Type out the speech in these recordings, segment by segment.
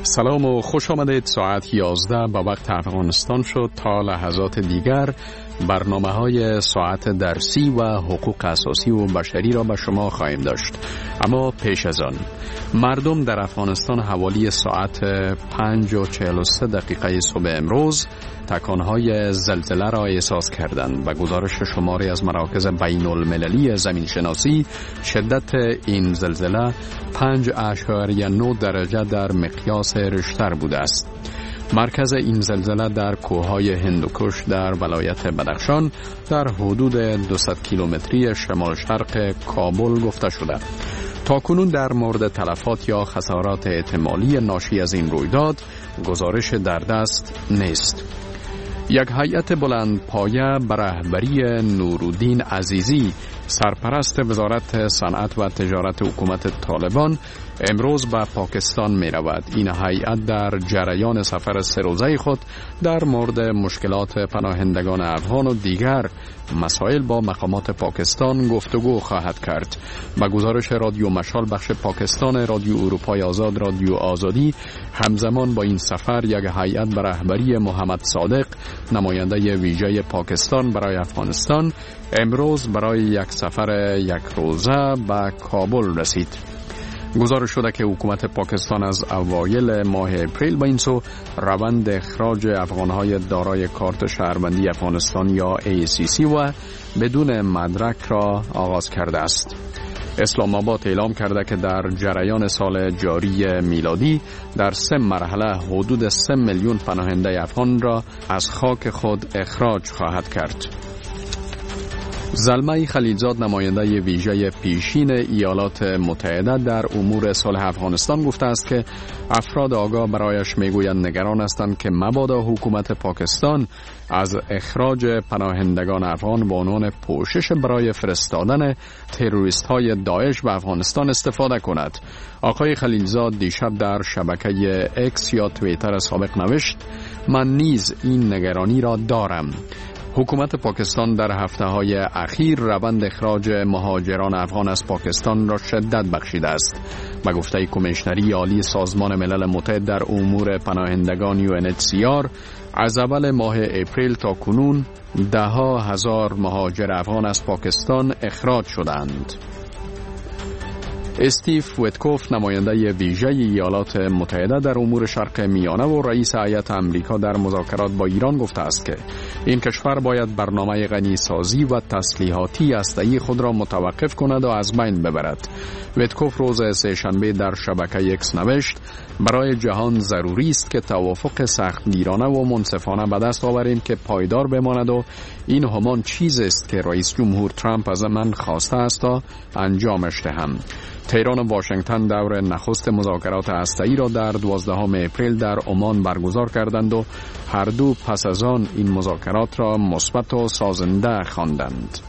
سلام و خوش آمدید. ساعت 11 با وقت افغانستان شد. تا لحظات دیگر برنامه‌های ساعت درسی و حقوق اساسی و بشری را به شما خواهیم داشت. اما پیش از آن مردم در افغانستان حوالی ساعت 5:43 صبح امروز تکانهای زلزله را احساس کردند و گزارش شماری از مراکز بین المللی زمین شناسی شدت این زلزله 5.9 درجه در مقیاس ریشتر بوده است. مرکز این زلزله در کوههای هندوکش در ولایت بدخشان در حدود 200 کیلومتری شمال شرق کابل گفته شده. تاکنون در مورد تلفات یا خسارات احتمالی ناشی از این رویداد گزارش در دست نیست. یک هیئت بلندپایه به رهبری نورالدین عزیزی سرپرست وزارت صنعت و تجارت حکومت طالبان امروز به پاکستان می رود. این هیئت در جریان سفر 3 روزه خود در مورد مشکلات پناهندگان افغان و دیگر مسائل با مقامات پاکستان گفتگو خواهد کرد. به گزارش رادیو مشال بخش پاکستان رادیو اروپای آزاد رادیو آزادی همزمان با این سفر یک هیئت به رهبری محمد صادق نماینده ویژه پاکستان برای افغانستان امروز برای یک سفر 1 روزه به کابل رسید. گزارش شده که حکومت پاکستان از اوایل ماه اپریل با این سو روند اخراج افغانهای دارای کارت شهروندی افغانستان یا ACC و بدون مدرک را آغاز کرده است. اسلام آباد اعلام کرده که در جریان سال جاری میلادی در 3 مرحله حدود 3 میلیون پناهنده افغان را از خاک خود اخراج خواهد کرد. زلمه خلیلزاد نماینده ویژه پیشین ایالات متحده در امور صلح افغانستان گفته است که افراد آگاه برایش میگویند نگران هستند که مبادا حکومت پاکستان از اخراج پناهندگان افغان به عنوان پوشش برای فرستادن تروریست های داعش به افغانستان استفاده کند. آقای خلیلزاد دیشب در شبکه اکس یا توییتر سابق نوشت: من نیز این نگرانی را دارم. حکومت پاکستان در هفته‌های اخیر روند اخراج مهاجران افغان از پاکستان را شدت بخشیده است. به گفته کمیشنری عالی سازمان ملل متحد در امور پناهندگان UNHCR از اول ماه اپریل تا کنون 10,000 مهاجر افغان از پاکستان اخراج شدند. استیو ویتکوف نماینده ویژه ایالات متحده در امور شرق میانه و رئیس هیئت آمریکا در مذاکرات با ایران گفته است که این کشور باید برنامه غنیسازی و تسلیحاتی هسته‌ای خود را متوقف کند و از بین ببرد. ویتکوف روز سه‌شنبه در شبکه اکس نوشت: برای جهان ضروری است که توافق سختگیرانه و منصفانه به دست آوریم که پایدار بماند و این همان چیز است که رئیس جمهور ترامپ از من خواسته است تا انجامش دهم. تهران و واشنگتن دور نخست مذاکرات هسته‌ای را در 12 اپریل در عمان برگزار کردند و هر دو پس از آن این مذاکرات را مثبت و سازنده خواندند.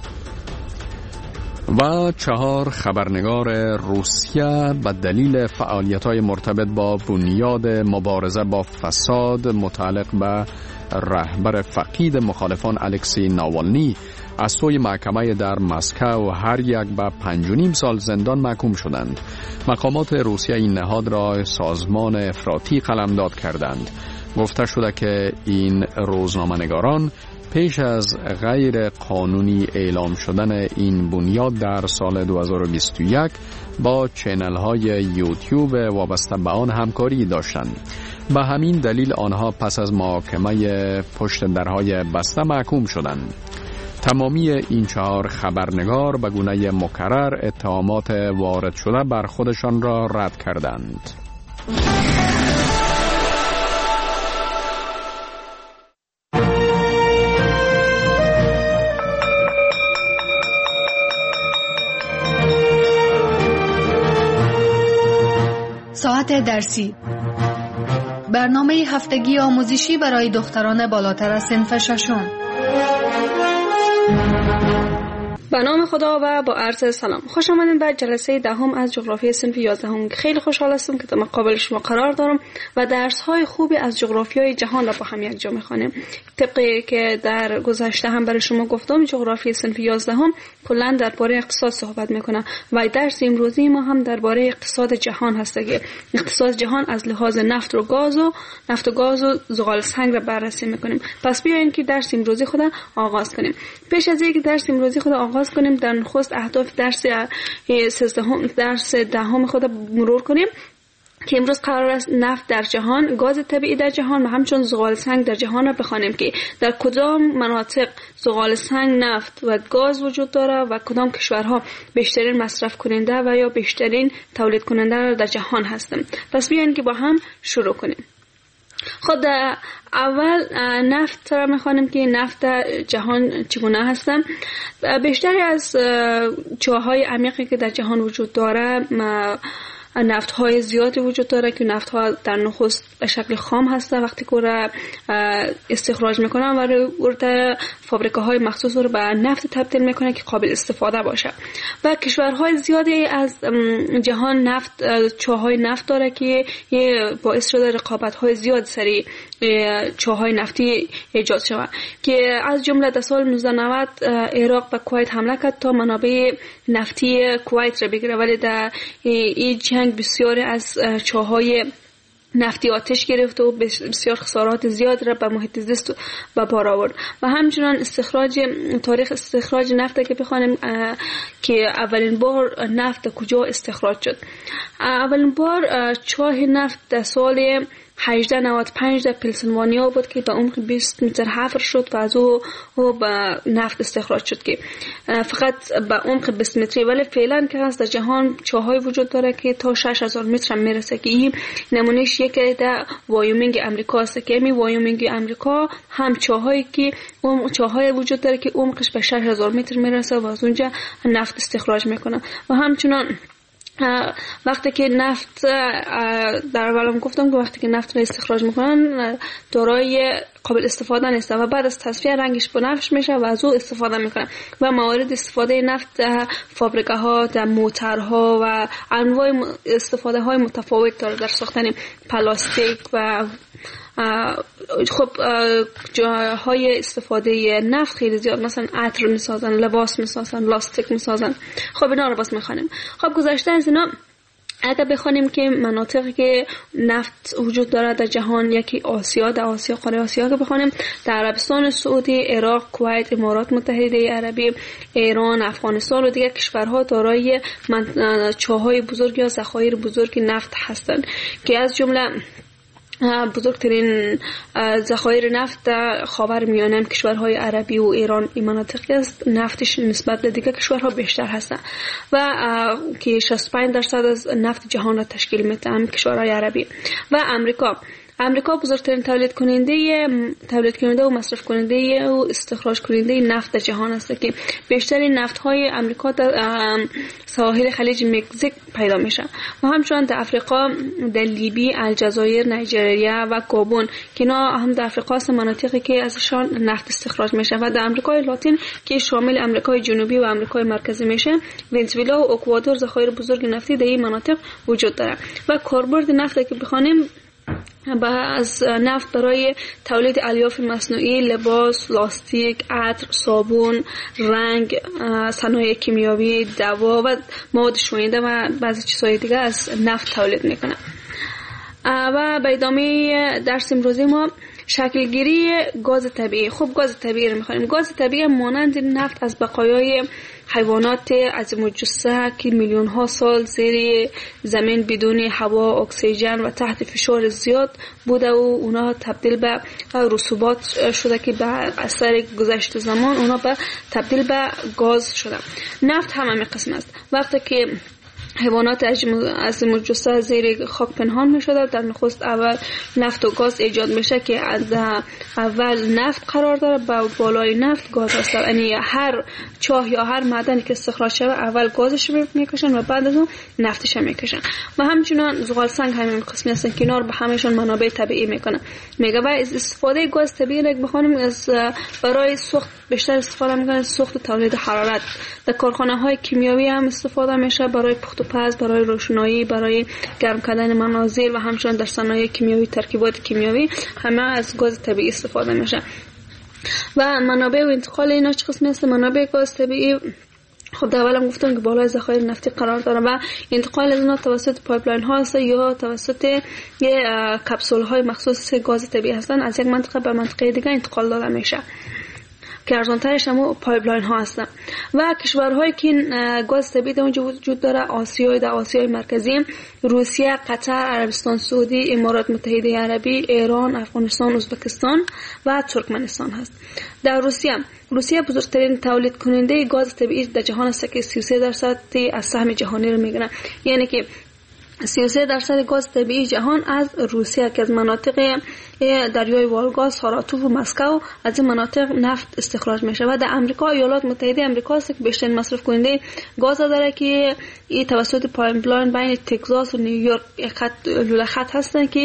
و 4 خبرنگار روسیه به دلیل فعالیت‌های مرتبط با بنیاد مبارزه با فساد متعلق به رهبر فقید مخالفان الکسی ناوالنی از سوی محکمه در مسکو هر یک به 5.5 سال زندان محکوم شدند. مقامات روسیه این نهاد را سازمان افراطی قلمداد کردند. گفته شده که این روزنامه‌نگاران پیش از غیر قانونی اعلام شدن این بنیاد در سال 2021 با چینل های یوتیوب وابسته به آن همکاری داشتند. به همین دلیل آنها پس از محاکمه پشت درهای بسته محکوم شدند. تمامی این 4 خبرنگار به گونه مکرر اتهامات وارد شده بر خودشان را رد کردند. ساعت درسی، برنامه هفتگی آموزشی برای دختران بالاتر از صنف 6. به نام خدا و با عرض سلام. خوش آمدین به جلسه دهم از جغرافی صنف 11. خیلی خوشحال هستم که در مقابل شما قرار دارم و درس های خوبی از جغرافیای جهان را با هم یک جا می‌خوانیم. طبقی که در گذشته هم برای شما گفتم، جغرافی صنف 11 کلا درباره اقتصاد صحبت میکنه و درس امروزی ما هم درباره اقتصاد جهان هست که اقتصاد جهان از لحاظ نفت و گاز و زغال سنگ را بررسی میکنیم. پس بیاین که درس امروزی خود آغاز کنیم. پیش از اینکه درس امروزی خود آغاز کنیم، در نخست اهداف درس دهم خود مرور کنیم که امروز قرار است نفت در جهان، گاز طبیعی در جهان و همچنین زغال سنگ در جهان را بخوانیم که در کدام مناطق زغال سنگ، نفت و گاز وجود داره و کدام کشورها بیشترین مصرف کننده و یا بیشترین تولید کننده در جهان هستند. پس بیاین که با هم شروع کنیم. خود اول نفت را میخوانیم که نفت در جهان چگونه هستند. بیشتری از چاه‌های عمیقی که در جهان وجود داره نفت های زیادی وجود داره که نفت ها در نخست به شکل خام هسته. وقتی که را استخراج میکنن و در فابریکه های مخصوص رو به نفت تبدیل میکنن که قابل استفاده باشه و کشورهای زیادی از جهان نفت چاهای نفت داره که باعث شده رقابت های زیاد سری چاهای نفتی ایجاد شود که از جمله در سال 1990 عراق به کویت حمله کرد تا منابع نفتی کویت را بگیره، ولی در این جنگ بسیاری از چاهای نفتی آتش گرفت و بسیار خسارات زیاد را به محیط زیست به بار آورد. و همچنان تاریخ استخراج نفت که بخوانیم که اولین بار نفت کجا استخراج شد. اولین بار چاه نفت در سال 1895 در پنسیلوانیا بود که به عمق 20 متر حفر شد و از او به نفت استخراج شد که فقط به عمق 20 متری، ولی فعلا که هست در جهان چاهای وجود داره که تا 6000 متر هم میرسه که این نمونهش یکی در وایومینگ امریکا است که این وایومینگ امریکا هم چاهای وجود داره که عمقش به 6000 متر میرسه و از اونجا نفت استخراج میکنه. و همچنان وقتی که نفت در اولم گفتم که وقتی که نفت را استخراج میکنن دارای قابل استفاده نیست و بعد از تصفیه رنگش بنفش میشه و از او استفاده میکنن و موارد استفاده نفت در فابریکه ها، در موترها و انواع استفاده های متفاوت داره. در ساختن پلاستیک و خب جاهای استفاده نفت خیلی زیاد، مثلا عطر میسازن، لباس میسازن، لاستیک میسازن. خب اینا رو بس میخوانیم. خب گذشته از اینا اگر بخوانیم که مناطقی که نفت وجود داره در جهان، یکی آسیا، در آسیا قاره آسیا که بخوانیم در عربستان سعودی، عراق، کویت، امارات متحده عربی، ایران، افغانستان و دیگر کشورها دارای چاهای بزرگ یا ذخایر بزرگ نفت هستند که از جمله بزرگترین ذخایر نفت در خاورمیانه کشورهای عربی و ایران این مناطقی است. نفتش نسبت به دیگر کشورها بیشتر هست و که 65% از نفت جهان را تشکیل میده هم کشورهای عربی. و امریکا بزرگترین تولید کننده و مصرف کننده و استخراج کننده نفت در جهان است که بیشترین نفت های امریکا در ساحل خلیج مکزیک پیدا میشه و همچنین در افریقا، در لیبی، الجزایر، نیجریه و گابون که اینا هم در افریقا است، مناطقی که ازشان نفت استخراج میشه. و در امریکای لاتین که شامل امریکای جنوبی و امریکای مرکزی میشه، ونزوئلا و اکوادور ذخایر بزرگ نفتی در این مناطق وجود داره. و کاربرد نفت که بخوانیم از نفت برای تولید الیاف مصنوعی، لباس، لاستیک، عطر، صابون، رنگ، صنایع کیمیاوی، دوا و مواد شوینده و بعضی چیزهای دیگه از نفت تولید میکنه. و به ادامه درس امروزی ما شکلگیری گاز طبیعی. خب گاز طبیعی رو می‌خوانیم. گاز طبیعی مانند نفت از بقایای حیوانات عظیم الجثه که میلیون ها سال زیر زمین بدون هوا، اکسیژن و تحت فشار زیاد بوده و اونا تبدیل به رسوبات شده که به اثر گذشت زمان اونا تبدیل به گاز شده. نفت هم همین قسم است. وقتی که حیوانات عظیم الجثه زیر خاک پنهان می شده، در نخست اول نفت و گاز ایجاد میشه که از اول نفت قرار داره، با بالای نفت گاز هست. یعنی هر چاه یا هر معدنی که استخراج شده اول گازش میکشن و بعد از اون نفتش میکشن. و همچنین زغال سنگ همین قسمی هستن که اینا رو به همشون منابع طبیعی میکنن. میگه و استفاده گاز طبیعی رو بخونیم از برای سوخت بیشتر استفاده میکنه سوخت تولید حرارت. در کارخانه های کیمیایی هم استفاده میشه برای پخت و پز، برای روشنایی، برای گرم کردن منازل و همچنین در صنایع کیمیایی، ترکیبات کیمیایی همه از گاز طبیعی استفاده میشه. و منابع و انتقال اینا چه قسمی هست؟ منابع گاز طبیعی خب در اولم گفتم که بالای ذخایر نفتی قرار داره و انتقال از اینا توسط پایپلاین ها هست یا توسط کپسول های مخصوص گاز طبیعی هستن، از یک منطقه به منطقه دیگه انتقال داده میشه که ارزانترش هم پایپلاین ها هستن. و کشورهایی که گاز طبیعی در اونجا وجود داره در آسیای مرکزی، روسیه، قطر، عربستان سعودی، امارات متحده عربی، ایران، افغانستان، ازبکستان و ترکمنستان هست. در روسیه بزرگترین تولید کننده گاز طبیعی در جهان است که 33% از سهم جهانی رو میگیره. یعنی که 33% گاز طبیعی جهان از روسیه که از مناطق دریای والگا، ساراتوف و مسکو از این مناطق نفت استخراج میشه. و در امریکا، ایالات متحده آمریکا است که بیشترین مصرف کننده گاز داره که این توسط پایپلاین بین تگزاس و نیویورک لوله خط هستن که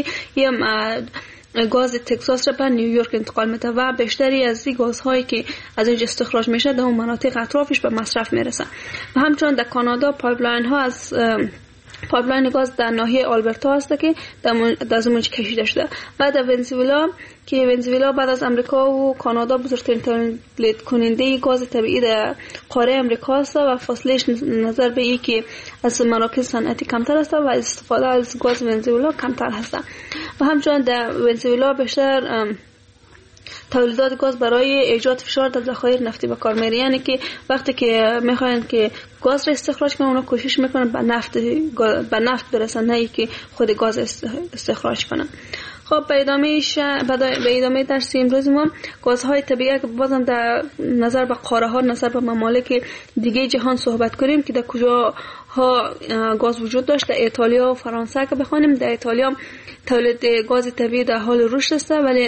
گاز تگزاس را به نیویورک انتقال میده و بیشتری از این گازهایی که از اینجا استخراج میشه در اون مناطق اطرافش به مصرف میرسه. و همچنین در کانادا پایپلاین ها از پایپلاین گاز در ناحیه آلبرتا هست که در زمانش کشیده شده. و در ونزوئلا بعد از امریکا و کانادا بزرگترین تولید کننده گاز طبیعی در قاره امریکا است و فاصلهش نظر به این که از مراکز صنعتی کمتر است و استفاده از گاز ونزوئلا کمتر هست. و همچنین در ونزوئلا بیشتر تولیدات گاز برای ایجاد فشار در ذخایر نفتی به کار میره. یعنی که وقتی که میخواین که گاز را استخراج کنن، اونا کوشش میکنن به نفت برسن، نه که خود گاز استخراج کنن. خب به ادامه درس امروز ما گازهای طبیعی که بازم در نظر به قاره ها، نظر به ممالک دیگه جهان صحبت کنیم که در کجا ها گاز وجود داشت. در ایتالیا و فرانسه که بخوانیم، در ایتالیا تولید گاز طبیعی در حال رشد است، ولی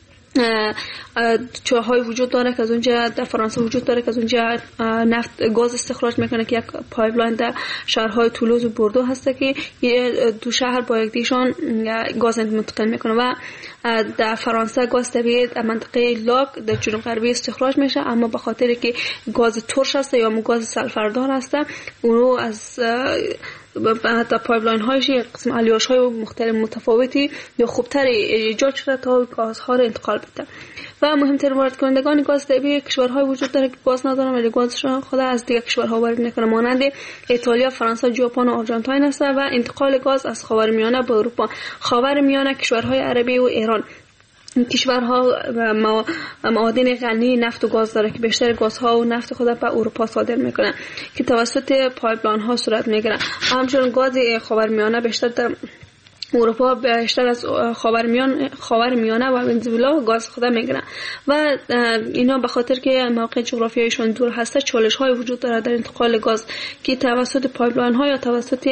چاهای وجود داره که از اونجا، در فرانسه وجود داره که از اونجا نفت گاز استخراج میکنه که یک پایپلاین در شهرهای تولوز و بوردو هست که دو شهر با یکدیشان گاز منتقل میکنه. و در فرانسه گاز طبیعی در منطقه لاک در جنوب غربی استخراج میشه، اما به خاطر که گاز ترش هست یا گاز سلفردار هست، اونو از حتی پایپلاین هایش قسم الیاش های مختلف متفاوتی یا خوبتر ایجاد شده تا گازها را انتقال بده. و مهمترین وارد کنندگان گاز طبیعی کشورهای وجود داره که گاز ندارن ولی گازشون خود از دیگر کشورها وارد میکنه، مانند ایتالیا، فرانسه، ژاپن و آرژانتین است. و انتقال گاز از خاورمیانه به اروپا، خاورمیانه کشورهای عربی و ایران، این کشورها معادن غنی نفت و گاز داره که بیشتر گازها و نفت خود به اروپا صادر میکنه که توسط پایپلاین ها صورت میگیره. همچنین گاز خاورمیانه بیشتر در اروپا بیشتر از خاورمیانه و ونزوئلا گاز خود میگیرن و اینا به خاطر که موقع جغرافیایشون دور هسته چالش های وجود داره در انتقال گاز که توسط پایپلاین ها یا توسط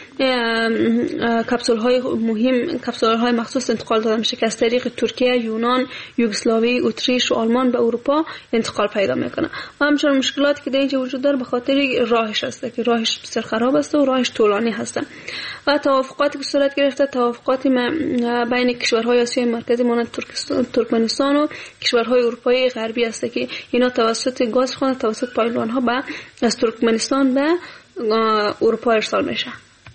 کپسول های مخصوص انتقال داده میشه که از طریق ترکیه، یونان، یوگسلاوی، اتریش و آلمان به اروپا انتقال پیدا میکنه. و همچنین مشکلاتی که در اینجا وجود داره به خاطر راهش هست که راهش بسیار خراب است و راهش طولانی هست. و توافقاتی که صورت گرفته، توافقاتی بین کشورهای آسیای مرکزی مانند ترکمنستان و کشورهای اروپایی غربی است که اینا توسط گاز خود توسط پایپلاین ها از ترکمنستان به اروپا ارسال میشه.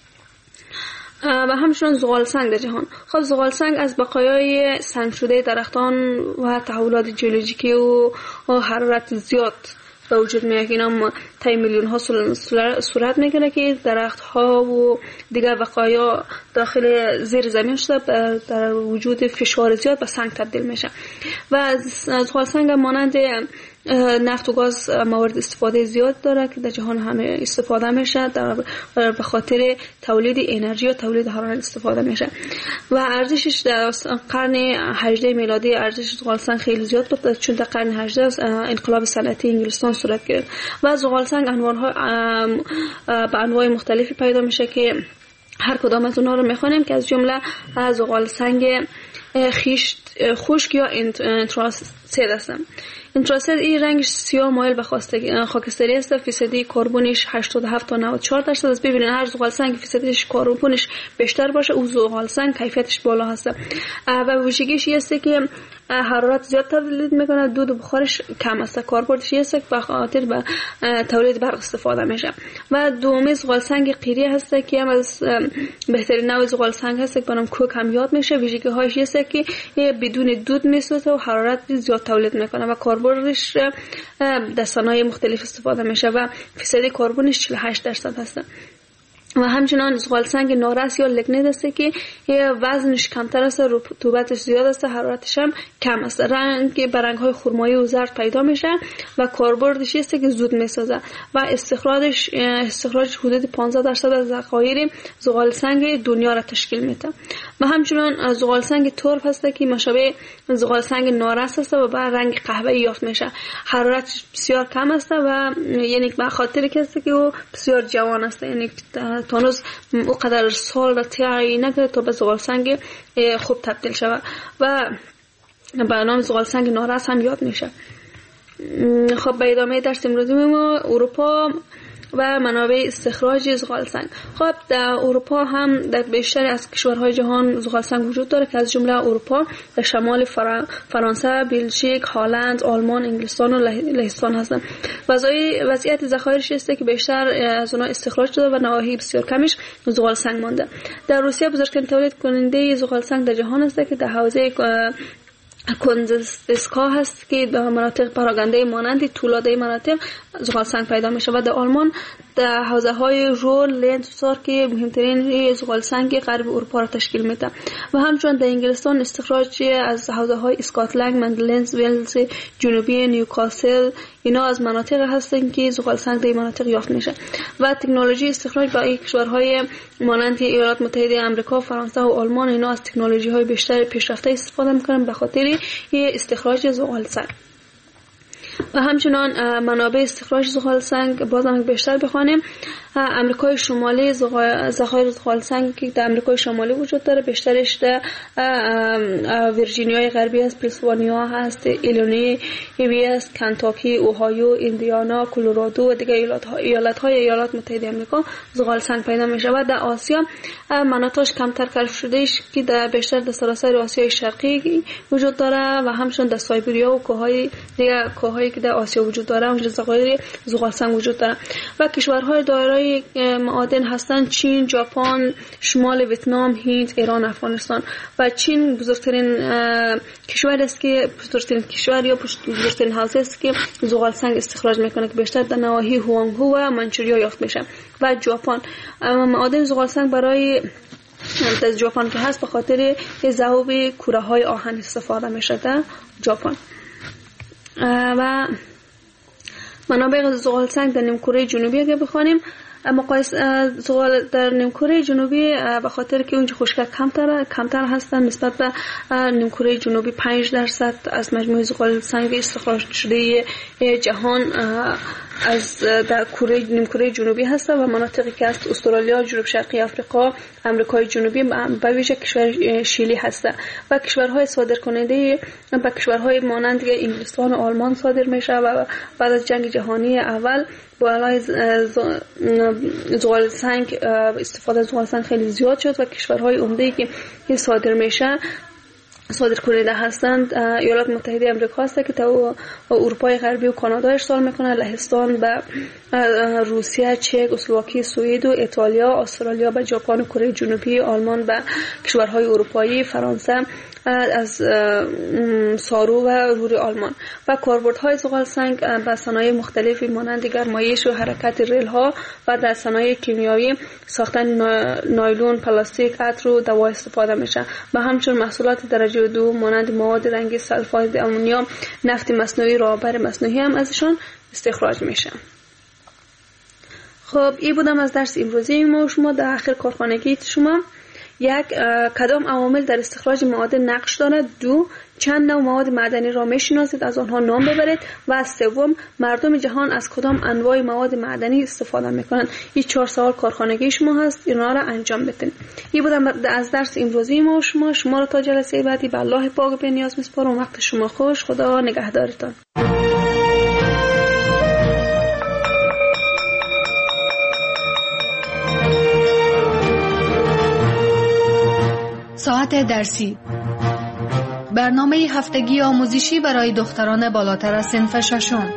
و همچنین زغال سنگ در جهان. خب زغال سنگ از بقایای سنگ شده درختان و تحولات ژئولوژیکی و حرارت زیاد به وجود میاد. اینا طی میلیون ها صورت میکنه که درخت ها و دیگر بقایا داخل زیر زمین شده در وجود فشار زیاد به سنگ تبدیل میشه. و زغال سنگ مانند نفت و گاز موارد استفاده زیاد داره که در جهان همه استفاده میشه، به خاطر تولید انرژی و تولید حرارت استفاده میشه. و ارزشش در قرن 18 میلادی ارزش زغال سنگ خیلی زیاد بود، چون در قرن 18 انقلاب صنعتی انگلستان صورت گرفت و زغال سنگ به انواع مختلفی پیدا میشه که هر کدام از اونها رو میخوانیم که از جمله زغال سنگ خشک یا انتراسید هستن. انتراسید این رنگش سیاه مایل به خاکستری است، فیصدی کربنش 87 تا 94% است. ببینید هر زغال سنگ فیصدیش کربنش بیشتر باشه او زغال سنگ کیفیتش بالا هست. و ویژگیش است که حرارت زیاد تولید میکنه، دود و بخارش کم است. کاربردش است که به خاطر به تولید برق استفاده میشه. و دومی زغال سنگ قیری هست که هم از بهترین نوع زغال سنگ هست که برام کوک هم یاد میشه. ویژگی هاش است که بدون دود میسوزه و حرارت زیاد تولید میکنه و کاربردش در صنایع مختلف استفاده میشه و فیصدی کربنش 48% هست. و همچنان زغال سنگ نارس یا لگنیت است که وزنش کمتر است، رطوبتش زیاد است، حرارتش هم کم است. رنگ های خرمایی و زرد پیدا میشه و کاربردش است که زود میسازه و استخراج حدود 15% از ذخایر زغال سنگ دنیا را تشکیل میده. و همچنان زغال سنگ ترف هست که مشابه زغال سنگ نارس است و با رنگ قهوه‌ای یافت میشه. حرارت بسیار کم است و یعنی به خاطر که است که او بسیار جوان است، یعنی تانوز او قدر سال را طی نکرده تا به زغال سنگ خوب تبدیل شود و به نام زغال سنگ نارس هم یاد میشه. خب به ادامه درس امروزی ما اروپا و منابع استخراج زغال سنگ. خب در اروپا هم در بیشتر از کشورهای جهان زغال سنگ وجود داره که از جمله اروپا در شمال فرانسه، بلژیک، هلند، آلمان، انگلستان و لهستان هستند. وضعیت ذخایرش است که بیشتر از اونها استخراج شده و نواحی بسیار کمش زغال سنگ مانده. در روسیه بزرگترین تولید کننده زغال سنگ در جهان است که در حوزه کنزسکا هست که در مناطق پراگنده مانند تولاده مناطق زغال سنگ پیدا میشه و در آلمان در حوزه های رول، لنز و سار که مهمترین زغال سنگ غرب اروپا را تشکیل میده. و همچنین در انگلستان استخراج از حوزه های اسکاتلند، مندلنز، ولز جنوبی، نیوکاسل اینا از مناطق هستند که زغال سنگ در این مناطق یافت میشه. و تکنولوژی استخراج برای کشورهای مانند ایالات متحده آمریکا، فرانسه و آلمان اینا از تکنولوژی های بیشتر پیشرفته استفاده میکنن به خاطر استخراج زغال سنگ. و همچنان منابع استخراج زغال سنگ بازم بیشتر بخوانیم. امریکای شمالی ذخایر زغال سنگ که در امریکای شمالی وجود داره بیشترش در ویرجینیای غربی است، پنسیلوانیا هست، ایلینوی است، کنتاکی، اوهایو، ایندیانا، کلرادو و دیگر ایالات متحده آمریکا زغال سنگ پیدا میشه. و در آسیا مناطقش کمتر کشف شده است که در بیشتر در سراسر آسیای شرقی وجود داره و همچنین در سایبریا و کوههای که در آسیا وجود داره اونجا ذخایر زغال سنگ وجود داره. و کشورهای دارای معادن هستند چین، ژاپن، شمال ویتنام، هند، ایران، افغانستان. و چین بزرگترین کشور است که بزرگترین حوزه است که زغال سنگ استخراج میکنه که بیشتر در نواحی هوانگهو و منچوریا یافت میشه. و ژاپن معادن زغال سنگ برای در ژاپن که هست به خاطر ذوب کوره های آهن استفاده میشه در ژاپن. و منابع زغال سنگ در نیمکره جنوبی اگه بخوانیم مقایسه زغال در نیمکره جنوبی به خاطر که اونجا خشکی کمتر هستن نسبت به نیمکره جنوبی 5% از مجموع زغال سنگ استخراج شده جهان از در نیمکره جنوبی هست و مناطقی که است استرالیا، جنوب شرقی آفریقا، آمریکای جنوبی به ویژه کشور شیلی هست. و کشورهای صادرکننده به کشورهای مانند انگلستان و آلمان صادر میشه و بعد از جنگ جهانی اول با علای زغال سنگ استفاده از زغال سنگ خیلی زیاد شد و کشورهای عمده‌ای که صادر میشه صادر کننده هستند ایالات متحده آمریکا است که تا اروپای غربی و کانادا ارسال میکنه، لهستان به روسیه، چک، اسلواکی، سوئد و ایتالیا، استرالیا به ژاپن و کره جنوبی، آلمان به کشورهای اروپایی، فرانسه از سارو و رور آلمان. و کاربردهای زغال سنگ به صنایع مختلفی مانند گرمایش و حرکت ریل ها و در صنایع کیمیایی ساختن نایلون، پلاستیک، عطر و دوا استفاده میشه. و همچنین محصولات درجه 2 مانند مواد رنگی، سلفاید امونیوم، نفت مصنوعی، رابر مصنوعی هم ازشان استخراج میشه. خب این بودم از درس امروزی ما شما. در آخر کارخانگی شما یک کدام عوامل در استخراج مواد نقش دارد؟ 2 چند نوع مواد معدنی را میشناسید از آنها نام ببرید؟ و 3 مردم جهان از کدام انواع مواد معدنی استفاده میکنند؟ این 4 سوال کارخانگی شما هست، اینا را انجام بدین. این بودم از درس امروزی ما شما را تا جلسه بعدی به الله پاک به نیاز میسپارم. وقت شما خوش، خدا نگهدارتان. ساعت درسی برنامه هفتگی آموزشی برای دختران بالاتر از صنف ششم.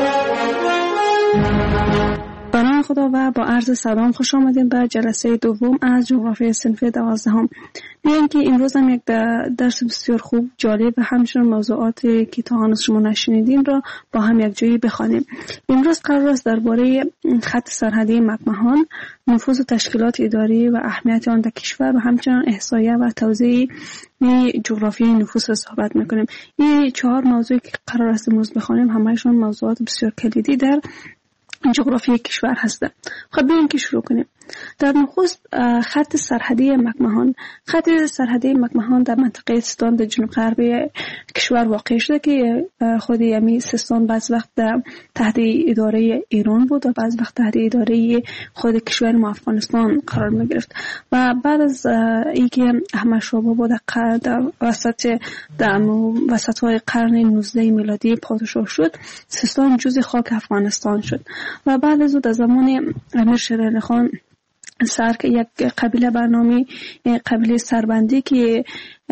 به نام خدا و با عرض سلام خوش آمدین به جلسه دوم از جغرافی صنف 12. بیاین که امروز هم یک درس بسیار خوب، جالب و همچنین موضوعاتی که تا هنوز شما نشنیدین را با هم یک جایی بخوانیم. امروز قرار است درباره خط سرحدی مکمهان، نفوذ و تشکیلات اداری و اهمیت آن در کشور و همچنین احصایه و توزیع جغرافیای نفوس صحبت میکنیم. این 4 موضوعی که قرار است امروز بخوانیم همه‌شون موضوعات بسیار کلیدی در جغرافیای کشور هستند. خب بیاین که شروع کنیم. در نخست خط سرحدی مکمهان. خط سرحدی مکمهان در منطقه سیستان در جنوب غربی کشور واقع شده که خود یمی سیستان بعض وقت تحت اداره ایران بود و بعض وقت تحت اداره خود کشور ما افغانستان قرار می گرفت و بعد از اینکه احمد شاه بابا در وسط‌های قرن 19 میلادی پادشاه شد، سیستان جزء خاک افغانستان شد و بعد از او در زمان امیر شیر علی خان که یک قبیله برنامه قبیله سربندی که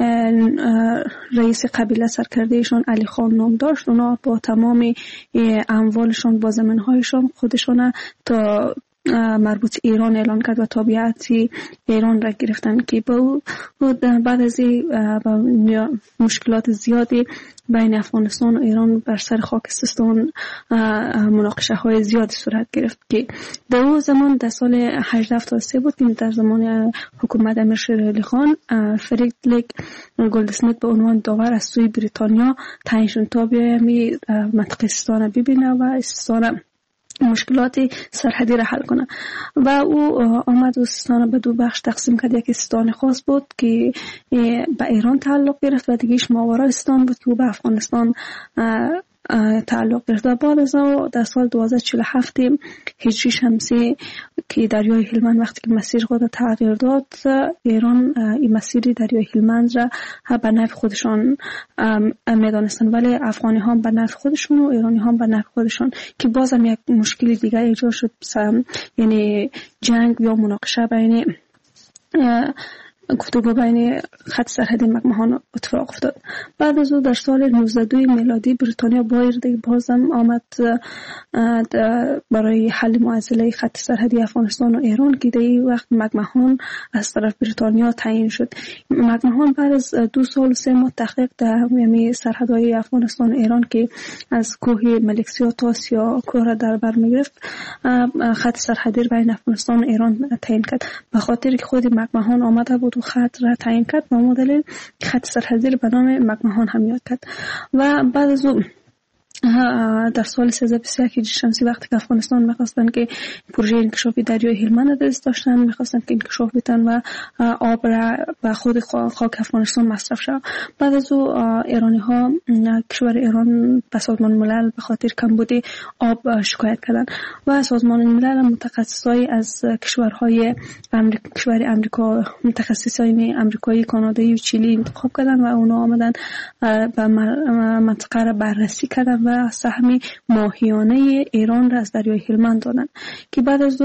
رئیس قبیله سرکردهشون علی خان نام داشت، اونا با تمام اموالشون با زمین‌هایشون خودشون تا مربوط ایران اعلان کرد و تابعیت ایران را گرفتن که بعد از مشکلات زیادی بین افغانستان و ایران بر سر خاک سیستان مناقشه های زیادی صورت گرفت که در اون زمان در سال 1873 بود که در زمان حکومت امیر شیر علی خان فریدریک گلدسمیت به عنوان داور از سوی بریتانیا تعیین شد تا به منطقه سیستان ببینه و سیستان مشکلات سرحدی را حل کنه و او آمد و سیستان به 2 بخش تقسیم کرد. یکی سیستان خاص بود که به ایران تعلق گرفت و دیگهش ماورای سیستان بود که او به افغانستان تعلق گرفت و بعد از او در سال 1247 هجری شمسی که دریای هلمند وقتی که مسیر خود تغییر داد، ایران این مسیر دریای هلمند را به نفع خودشان میدانستن، ولی افغانی ها به نفع خودشون و ایرانی ها به نفع خودشون که بازم یک مشکل دیگر ایجاد شد، یعنی جنگ یا مناقشه بین گفتگو بین خط سرحدی مکمهان اتفاق افتاد. بعد از او در سال 1902 میلادی بریتانیا بازم آمد برای حل معضله خط سرحدی افغانستان و ایران که در این وقت مکمهان از طرف بریتانیا تعیین شد. مکمهان بعد از 2 سال و 3 ماه تحقیق در سرحدهای افغانستان و ایران که از کوه ملکسیا تا سیا کوه را در بر می‌گرفت، خط سرحدی بین افغانستان و ایران تعیین کرد. به خاطر که خود مکمهان آمده بود و خط را تعیین کرد و مدل خط سرحدی به نام مکمهان هم یاد کرد و بعد از او در سال 1321 هجری شمسی وقتی که افغانستان می‌خواستن که پروژه انکشافی دریای هلمند دست داشتن، می‌خواستن که انکشاف بدن و آب را به خود خاک افغانستان مصرف شود. بعد از او ایرانی‌ها کشور ایران به سازمان ملل به خاطر کمبود آب شکایت کردند و سازمان ملل متخصصای از کشور آمریکا، متخصصای آمریکایی، کانادایی و چیلی انتخاب کردند و اونا آمدن به منطقه را بررسی کردند و سهم ماهیانه ایران را از دریای هلمند دادند که بعد از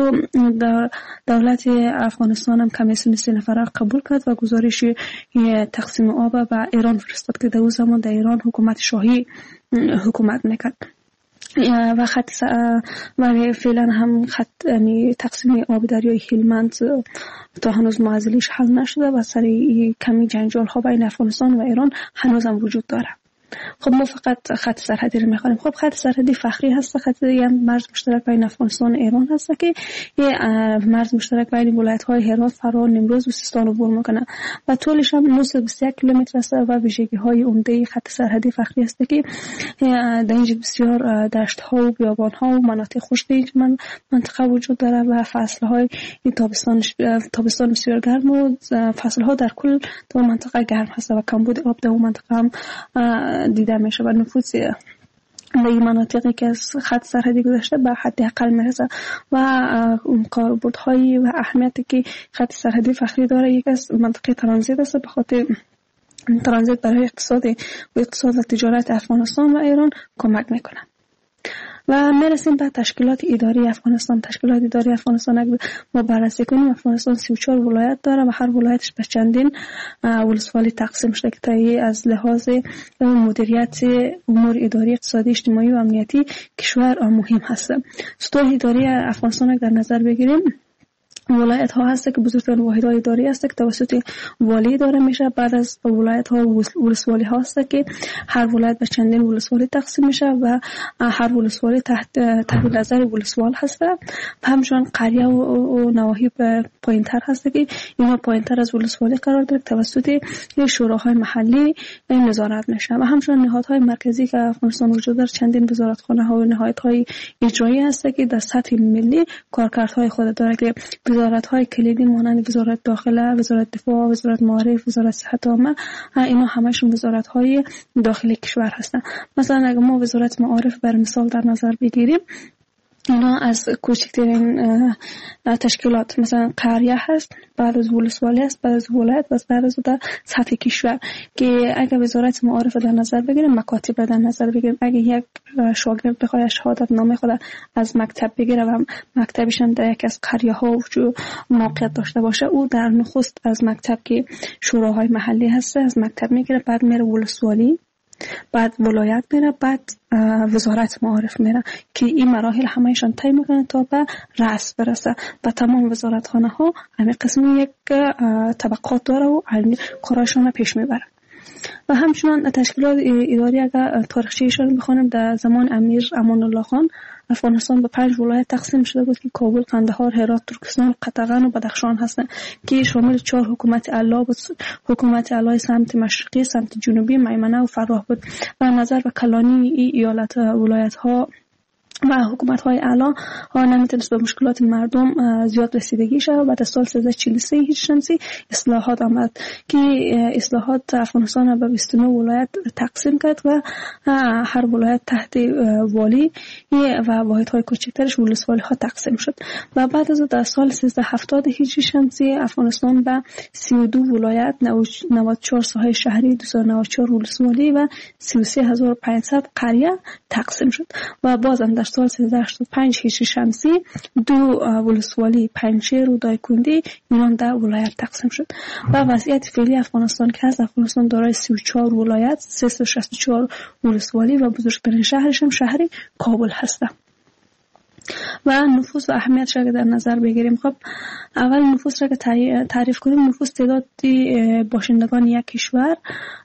دولت افغانستان هم کمیسیون 3 نفره قبول کرد و گزارش تقسیم آب به ایران فرستاد که در اون زمان در ایران حکومت شاهی حکومت میکرد و فعلا هم یعنی تقسیم آب دریای هلمند تا هنوز معضلش حل نشده و سر کمی جنجال ها بین افغانستان و ایران هنوز هم وجود داره. خب ما فقط خط سرحدی رو می‌خوانیم. خب خط سرحدی فخری هست، خط مرز مشترک بین افغانستان و ایران هست که مرز مشترک بین ولایت‌های هرات، فرا، نیمروز و سیستان رو عبور می‌کنه و طولش هم 921 کیلومتر است و ویژگی‌های عمده خط سرحدی فخری است که در اینجا بسیار دشت‌ها و بیابان‌ها و مناطق خشک این منطقه وجود داره و فصل‌های تابستان بسیار گرم و فصل‌ها در کل در منطقه گرم هست و کمبود آب در اون منطقه هم دیده میشه و نفوذ به این مناطقی که از خط سرحدی گذشته به حد اقل میرسه و کاربردهای و اهمیتی که خط سرحدی فخری داره یک از منطقه ترانزیت است. به خاطر ترانزیت برای اقتصاد و تجارت افغانستان و ایران کمک میکنه. و میرسیم به تشکیلات اداری افغانستان. تشکیلات اداری افغانستان اگر ما بررسی کنیم، افغانستان 34 ولایت داره و هر ولایتش به چندین ولسوالی تقسیم شده که تایی از لحاظ مدیریت امور اداری، اقتصادی، اجتماعی و امنیتی کشور مهم هست. سطوح اداری افغانستان اگر در نظر بگیریم، ولایت ها هست که بزرگترین واحد های اداری است که توسط والی اداره میشه. بعد از ولایت ها ولسوالی ها هست که هر ولایت به چندین ولسوالی تقسیم میشه و هر ولسوالی تحت نظر ولسوال هست. و همچنین قریه و نواحی پایینتر هست که اینا پایینتر از ولسوالی قرار داره توسط شوراهای محلی نظارت میشه. و همچنین نهادهای مرکزی که افغانستان وجود داره، چندین وزارتخانه ها و نهادهای اجرایی هست که در سطح ملی کارکردهای خود داره که وزارت‌های کلیدی مانند وزارت داخله، وزارت دفاع، وزارت معارف، وزارت صحت عامه، اینا همشون وزارت‌های داخلی کشور هستن. مثلا اگر ما وزارت معارف بر مثال در نظر بگیریم، اینا از کوچکترین تشکیلات مثلا قریه هست، بعد از ولسوالی هست، بعد از ولایت و بعد از در سطح کشور که اگر وزارت معارف در نظر بگیریم، مکاتب در نظر بگیریم، اگر یک شاگرد بخواد شهادت نامه خود از مکتب بگیره و مکتبش هم در یک از قریه ها موقعیت داشته باشه، او در نخست از مکتب که شوراهای محلی هست از مکتب میگیره، بعد میره ولسوالی، بعد ولایت میره، بعد وزارت معارف میره که این مراحل همهشان طی میکنه تا به رأس برسه. و تمام وزارتخانه ها همین قسم یک طبقات داره و کاراشون پیش میبره. و همچنان تشکیلات اداری اگر تاریخچه‌شون بخونیم، در زمان امیر امان الله خان افغانستان به 5 ولایت تقسیم شده بود که کابل، قندهار، هرات، ترکستان، قطغن و بدخشان هستند که شامل 4 حکومت اعلی بود. حکومت اعلی سمت مشرقی، سمت جنوبی، میمنه و فراه بود. و نظر به کلانی ایالت ولایت ها و حکومت‌های اعلی ها نمیتونست به مشکلات مردم زیاد رسیدگی شود. بعد از سال 1343 هجری شمسی اصلاحات آمد که اصلاحات افغانستان به 29 ولایت تقسیم کرد و هر ولایت تحت والی و واحدهای کوچکترش ولسوالی ها تقسیم شد. و بعد از در سال 1370 هجری شمسی افغانستان به 32 ولایت، 94 ساحه شهری، 294 ولسوالی و 33500 قریه تقسیم شد. و بازم در سال 1385 هجری شمسی 2 ولسوالی، پنجشیر و دایکندی اینا در ولایت تقسیم شد. و وضعیت فعلی افغانستان که هست، افغانستان دارای 34 ولایت، 364 ولسوالی و بزرگترین شهرش هم شهر کابل هست. و نفوس و اهمیتش را در نظر بگیریم، خب اول نفوس را که تعریف کنیم، نفوس تعداد باشندگان یک کشور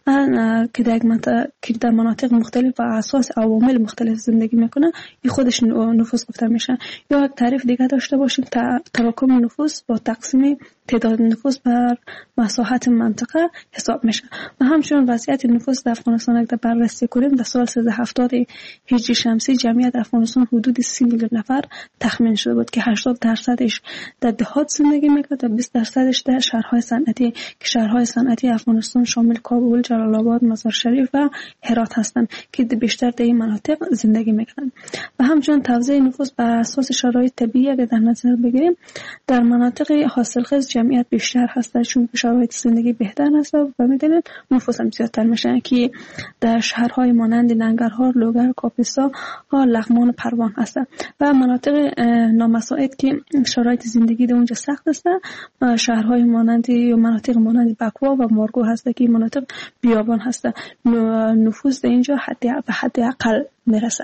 که در مناطق مختلف و اساس عوامل مختلف زندگی میکنه، این خودش نفوس گفته میشه. یا یک تعریف دیگه داشته باشیم، تراکم نفوس با تقسیم تعداد نفوس بر مساحت منطقه حساب میشه. و همچنین وضعیت نفوس در افغانستان اگر بررسی کنیم، در سال 1370 هجری شمسی جمعیت افغانستان حدود 30 میلیون نفر تخمین شده بود که 80% در دهات زندگی میکرد و 20% در شهرهای صنعتی که شهرهای صنعتی افغانستان شامل کابل، جلال آباد، مزار شریف و هرات هستند که بیشتر در این مناطق زندگی میکنند. و همچنین توزیع نفوس بر اساس شرایط طبیعی اگر در نظر بگیریم، در مناطق حاصلخیز جمعیت بیشتر هست چون شرایط زندگی بهتر هست و میدونید نفوس هم زیادتر میشن که در شهرهای مانند ننگرهار، لوگر، کاپیسا، لغمان و پروان هستند. و مناطق نامساعد که شرایط زندگی در اونجا سخت است، شهرهای مانند یا مناطق مانند بکوا و مارگو هست که مناطق بیابان هست. نفوس در اینجا به حد اقل میرسه.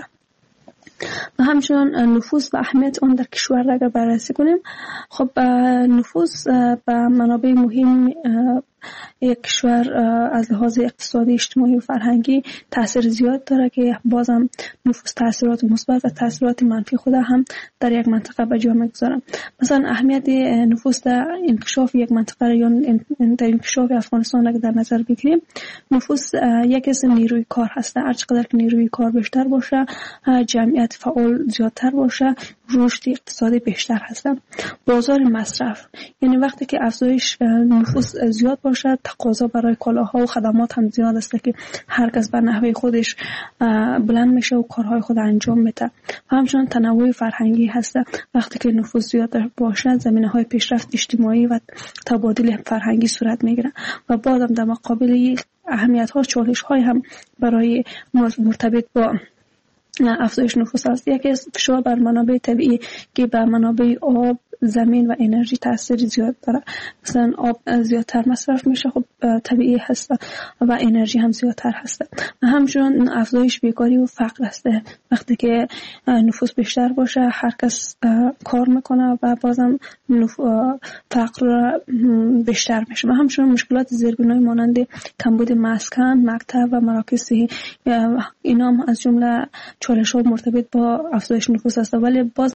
و همچنان نفوس و اهمیت اون در کشور را اگر بررسی کنیم، خب نفوس به منابع مهم یک کشور از لحاظ اقتصادی، اجتماعی و فرهنگی تاثیر زیاد داره که بازم نفوس تاثیرات مثبت و تاثیرات منفی خود هم در یک منطقه به جا میگذارن. مثلا اهمیت نفوس در انکشاف یک منطقه یا در انکشاف افغانستان اگر در نظر بگیریم، نفوس یک از نیروی کار هست. هر چقدر که نیروی کار بیشتر باشه، جمعیت فعال زیادتر باشه، رشد اقتصادی بیشتر هست. بازار مصرف، یعنی وقتی که افزایش نفوس زیاد باشه، تقاضا برای کالاها و خدمات هم زیاد است که هر کس به نحوه خودش بلند میشه و کارهای خود انجام میده. و همچنین تنوع فرهنگی هست. وقتی که نفوس زیاد باشه، زمینه‌های پیشرفت اجتماعی و تبادل فرهنگی صورت میگیره. و بعدم در مقابل اهمیت‌ها چالش‌های هم برای مرتبط با افزایش نفوس است. یکی از فشار بر منابع طبیعی که به منابع آب، زمین و انرژی تاثیر زیاد داره. مثلا آب زیادتر مصرف میشه، خب طبیعی هست و انرژی هم زیادتر هست. همچنین افزایش بیکاری و فقر است. وقتی که نفوس بیشتر باشه هر کس کار میکنه و بازم فقر بیشتر میشه. و همچنین مشکلات زیربنایی مانند کمبود مسکن، مکتب و مراکز صحی، اینا هم از جمله چالش‌ها مرتبط با افزایش نفوس است. ولی باز